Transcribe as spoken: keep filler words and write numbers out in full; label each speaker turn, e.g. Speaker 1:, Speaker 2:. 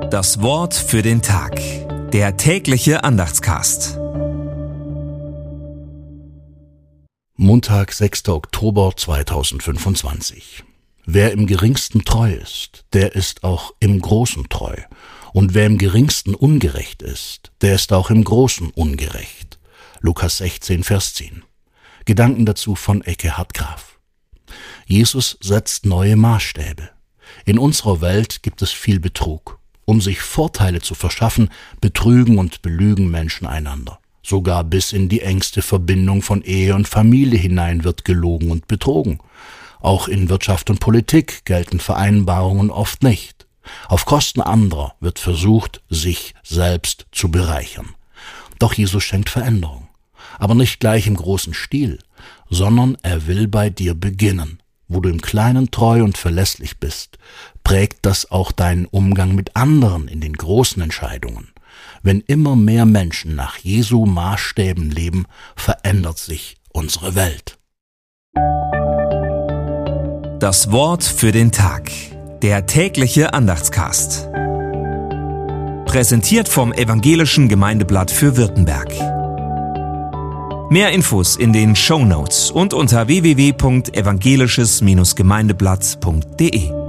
Speaker 1: Das Wort für den Tag. Der tägliche Andachtscast.
Speaker 2: Montag, sechster Oktober zweitausendfünfundzwanzig. Wer im Geringsten treu ist, der ist auch im Großen treu. Und wer im Geringsten ungerecht ist, der ist auch im Großen ungerecht. Lukas sechzehn, Vers zehn. Gedanken dazu von Ekkehard Graf. Jesus setzt neue Maßstäbe. In unserer Welt gibt es viel Betrug. Um sich Vorteile zu verschaffen, betrügen und belügen Menschen einander. Sogar bis in die engste Verbindung von Ehe und Familie hinein wird gelogen und betrogen. Auch in Wirtschaft und Politik gelten Vereinbarungen oft nicht. Auf Kosten anderer wird versucht, sich selbst zu bereichern. Doch Jesus schenkt Veränderung. Aber nicht gleich im großen Stil, sondern er will bei dir beginnen. Wo du im Kleinen treu und verlässlich bist, prägt das auch deinen Umgang mit anderen in den großen Entscheidungen. Wenn immer mehr Menschen nach Jesu Maßstäben leben, verändert sich unsere Welt.
Speaker 1: Das Wort für den Tag. Der tägliche Andachtscast. Präsentiert vom Evangelischen Gemeindeblatt für Württemberg. Mehr Infos in den Shownotes und unter w w w punkt evangelisches Gemeindeblatt punkt de.